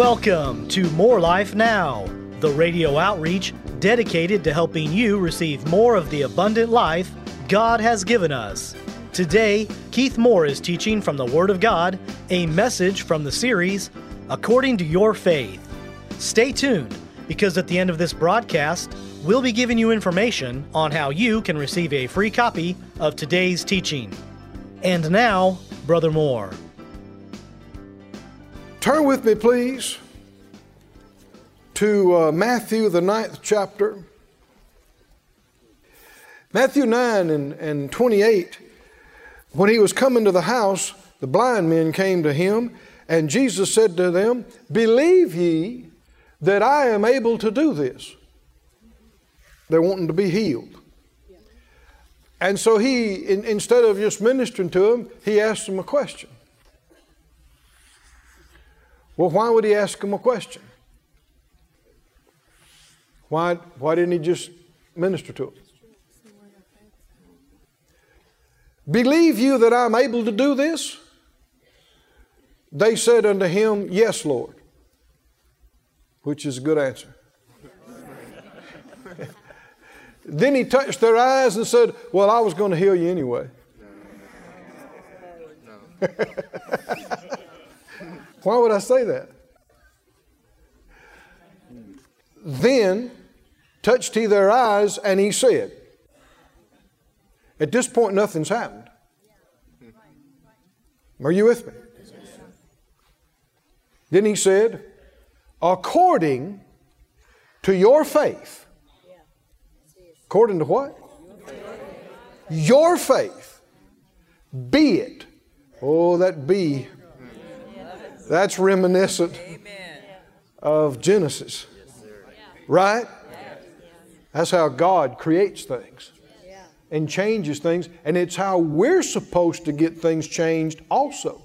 Welcome to More Life Now, the radio outreach dedicated to helping you receive more of the abundant life God has given us. Today, Keith Moore is teaching from the Word of God, a message from the series, According to Your Faith. Stay tuned, because at the end of this broadcast, we'll be giving you information on how you can receive a free copy of today's teaching. And now, Brother Moore. Turn with me, please, to Matthew, the 9th chapter. Matthew 9 and 28. When he was coming to the house, the blind men came to him, and Jesus said to them, "Believe ye that I am able to do this?" They're wanting to be healed. And so he, instead of just ministering to them, he asked them a question. Well, why would he ask them a question? Why didn't he just minister to them? Believe you that I'm able to do this? They said unto him, "Yes, Lord," which is a good answer. Then he touched their eyes and said, "Well, I was going to heal you anyway." Why would I say that? Then touched he their eyes, and he said, at this point, nothing's happened. Are you with me? Then he said, according to your faith. According to what? Your faith. Be it. Oh, that be. That's reminiscent of Genesis. Right? That's how God creates things and changes things. And it's how we're supposed to get things changed also.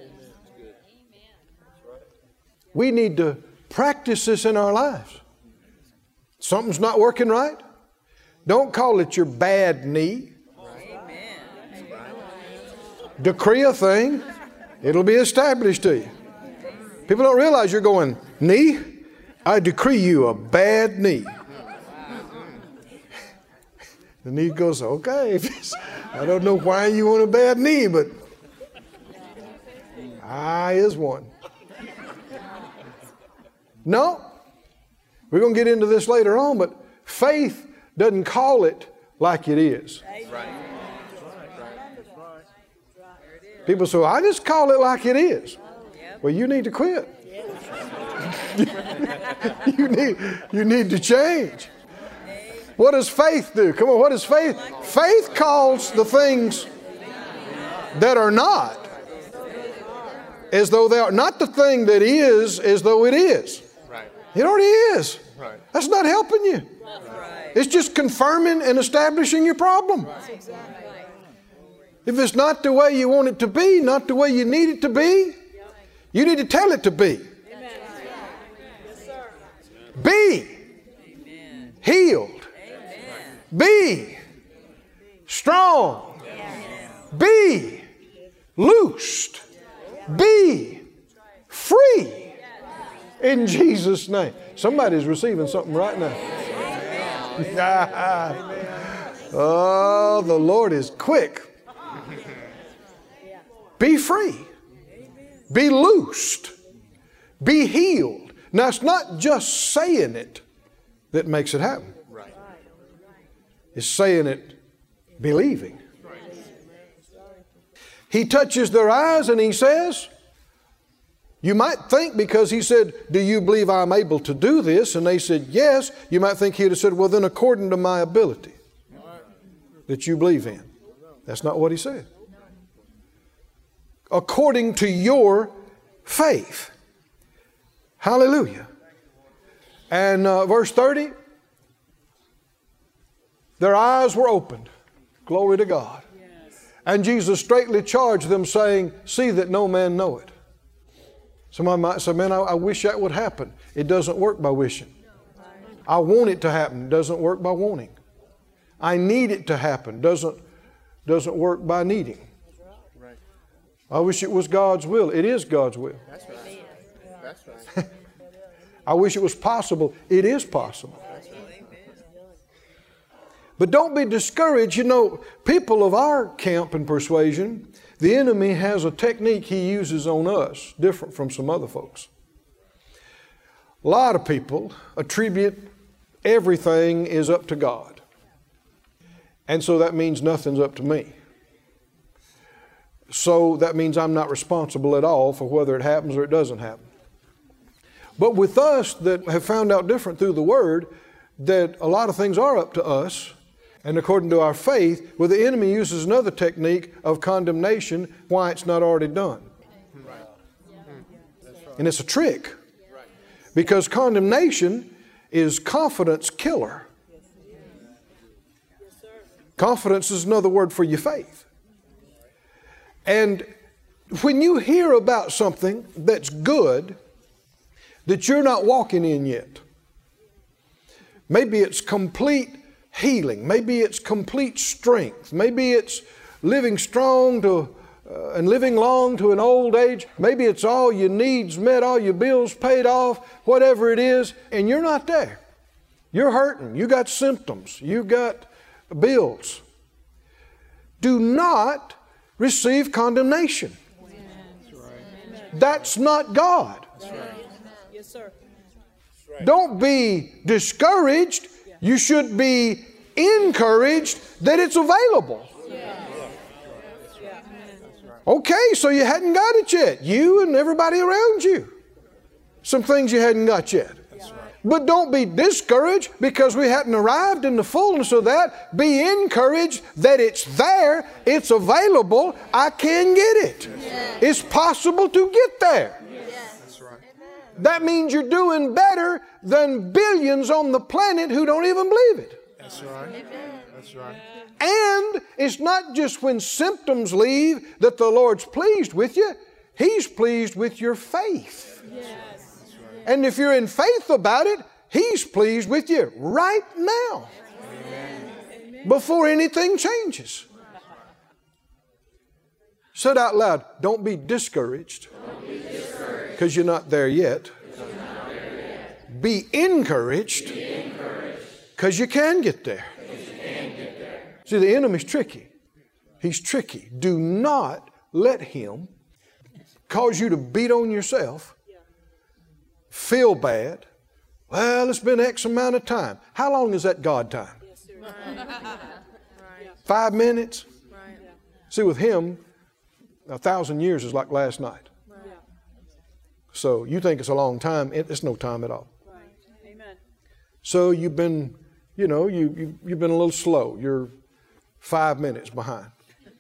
We need to practice this in our lives. Something's not working right? Don't call it your bad knee. Decree a thing. It'll be established to you. People don't realize you're going, knee? I decree you a bad knee. The knee goes, okay. I don't know why you want a bad knee, but I is one. No. We're going to get into this later on, but faith doesn't call it like it is. People say, I just call it like it is. Well, you need to quit. You need to change. What does faith do? Come on, what is faith? Faith calls the things that are not as though they are. Not the thing that is as though it is. It already is. That's not helping you. It's just confirming and establishing your problem. If it's not the way you want it to be, not the way you need it to be, you need to tell it to be. Be healed. Be strong. Be loosed. Be free. In Jesus' name. Somebody's receiving something right now. Oh, the Lord is quick. Be free. Be loosed. Be healed. Now, it's not just saying it that makes it happen. It's saying it, believing. He touches their eyes and he says, you might think because he said, do you believe I'm able to do this? And they said, yes. You might think he'd have said, well, then according to my ability that you believe in. That's not what he said. According to your faith. Hallelujah. And verse 30, their eyes were opened. Glory to God. And Jesus straightly charged them, saying, see that no man know it. Somebody might say, man, I wish that would happen. It doesn't work by wishing. I want it to happen. It doesn't work by wanting. I need it to happen. Doesn't work by needing. I wish it was God's will. It is God's will. That's right. I wish it was possible. It is possible. But don't be discouraged. You know, people of our camp and persuasion, the enemy has a technique he uses on us, different from some other folks. A lot of people attribute everything is up to God. And so that means nothing's up to me. So that means I'm not responsible at all for whether it happens or it doesn't happen. But with us that have found out different through the Word, that a lot of things are up to us, and according to our faith, well, the enemy uses another technique of condemnation, why it's not already done. And it's a trick. Because condemnation is confidence killer. Confidence is another word for your faith. And when you hear about something that's good that you're not walking in yet, maybe it's complete healing, maybe it's complete strength, maybe it's living strong and living long to an old age, maybe it's all your needs met, all your bills paid off, whatever it is, and you're not there. You're hurting, you got symptoms, you got bills. Do not receive condemnation. That's not God. Yes, sir. Don't be discouraged. You should be encouraged that it's available. Okay, so you hadn't got it yet. You and everybody around you. Some things you hadn't got yet. But don't be discouraged because we hadn't arrived in the fullness of that. Be encouraged that it's there, it's available, I can get it. It's possible to get there. That means you're doing better than billions on the planet who don't even believe it. That's right. That's right. And it's not just when symptoms leave that the Lord's pleased with you. He's pleased with your faith. Yes. And if you're in faith about it, He's pleased with you right now. Amen. Before anything changes. Said out loud, don't be discouraged. Because you're not there yet. Be encouraged. Because you can get there. See, the enemy's tricky. He's tricky. Do not let him cause you to beat on yourself, feel bad. Well, it's been X amount of time. How long is that God time? 5 minutes? See, with him, 1,000 years is like last night. So you think it's a long time. It's no time at all. So you've been, you've been a little slow. You're 5 minutes behind.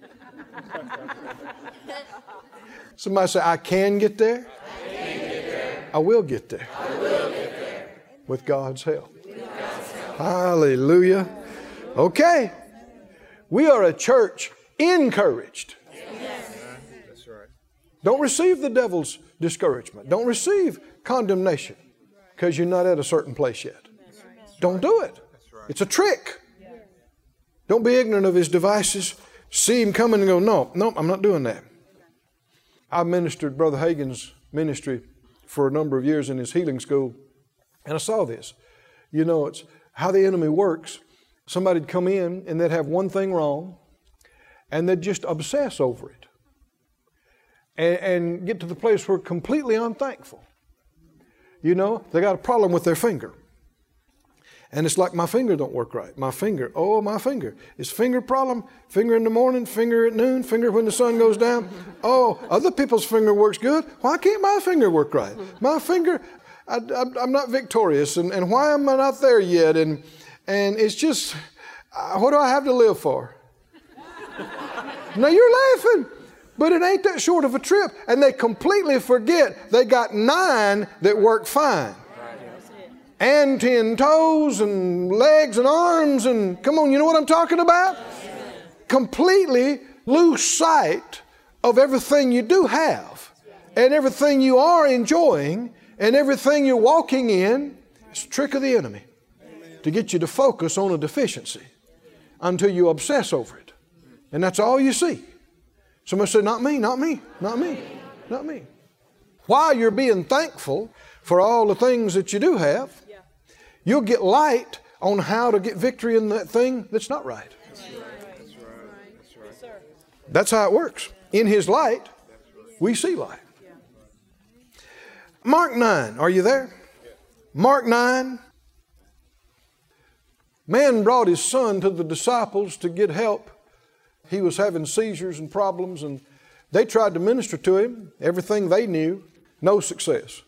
Somebody say, I can get there. I will get there. With God's help. Hallelujah. Okay. We are a church encouraged. That's right. Don't receive the devil's discouragement. Don't receive condemnation because you're not at a certain place yet. Don't do it. It's a trick. Don't be ignorant of his devices. See him coming and go, no, I'm not doing that. I ministered Brother Hagin's ministry for a number of years in his healing school, and I saw this. It's how the enemy works. Somebody'd come in and they'd have one thing wrong, and they'd just obsess over it. And get to the place where completely unthankful. They got a problem with their finger. And it's like my finger don't work right. My finger. It's finger problem. Finger in the morning, finger at noon, finger when the sun goes down. Oh, other people's finger works good. Why can't my finger work right? My finger, I'm not victorious. And why am I not there yet? And it's just, what do I have to live for? Now you're laughing. But it ain't that short of a trip. And they completely forget they got 9 that work fine. And 10 toes and legs and arms and come on, you know what I'm talking about? Completely lose sight of everything you do have and everything you are enjoying and everything you're walking in. It's a trick of the enemy to get you to focus on a deficiency until you obsess over it. And that's all you see. Somebody said, not me, not me, not me, not me. While you're being thankful for all the things that you do have. Yeah. You'll get light on how to get victory in that thing that's not right. Yes, sir. That's how it works. In His light, we see light. Mark 9, are you there? Mark 9. Man brought his son to the disciples to get help. He was having seizures and problems, and they tried to minister to him. Everything they knew, no success.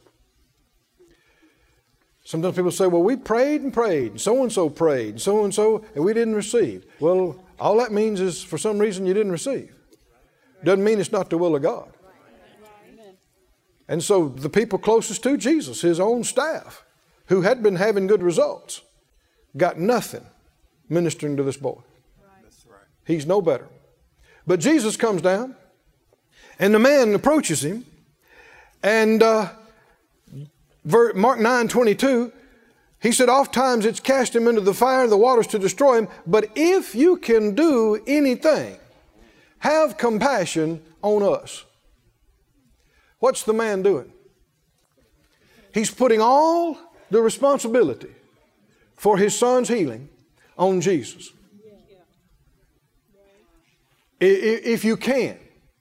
Sometimes people say, well, we prayed and prayed, and so prayed, and we didn't receive. Well, all that means is for some reason you didn't receive. Doesn't mean it's not the will of God. And so the people closest to Jesus, His own staff, who had been having good results, got nothing ministering to this boy. That's right. He's no better. But Jesus comes down, and the man approaches him, and Mark 9:22, he said, oftentimes it's cast him into the fire and the waters to destroy him, but if you can do anything, have compassion on us. What's the man doing? He's putting all the responsibility for his son's healing on Jesus. If you can,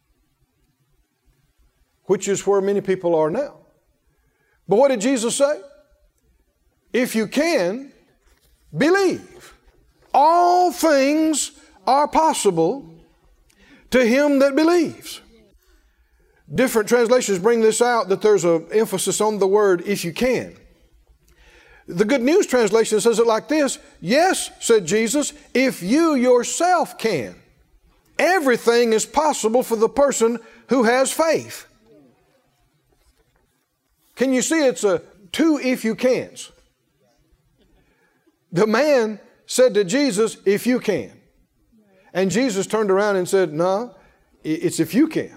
which is where many people are now. But what did Jesus say? If you can, believe. All things are possible to him that believes. Different translations bring this out, that there's an emphasis on the word if you can. The Good News Translation says it like this: yes, said Jesus, if you yourself can. Everything is possible for the person who has faith. Can you see it's a two if you cans? The man said to Jesus, if you can. And Jesus turned around and said, no, it's if you can.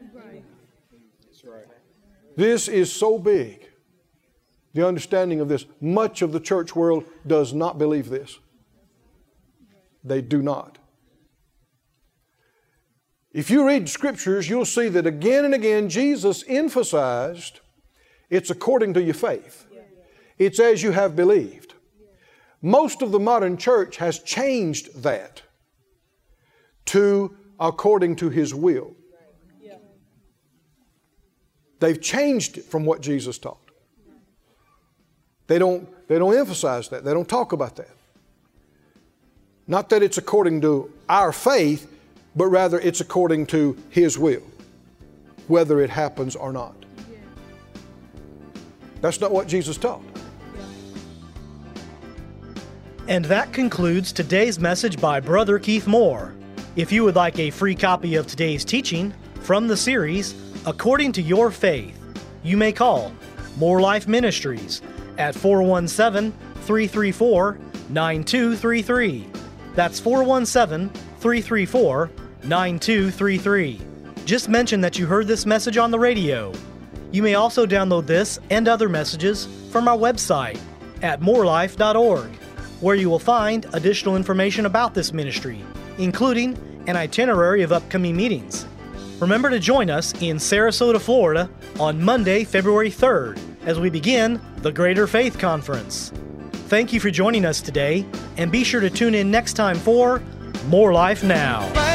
This is so big, the understanding of this. Much of the church world does not believe this. They do not. If you read scriptures, you'll see that again and again Jesus emphasized it's according to your faith. It's as you have believed. Most of the modern church has changed that to according to His will. They've changed it from what Jesus taught. They don't emphasize that. They don't talk about that. Not that it's according to our faith, but rather it's according to His will, whether it happens or not. That's not what Jesus taught. And that concludes today's message by Brother Keith Moore. If you would like a free copy of today's teaching from the series, According to Your Faith, you may call More Life Ministries at 417-334-9233. That's 417-334-9233. Just mention that you heard this message on the radio. You may also download this and other messages from our website at morelife.org, where you will find additional information about this ministry, including an itinerary of upcoming meetings. Remember to join us in Sarasota, Florida on Monday, February 3rd, as we begin the Greater Faith Conference. Thank you for joining us today, and be sure to tune in next time for More Life Now.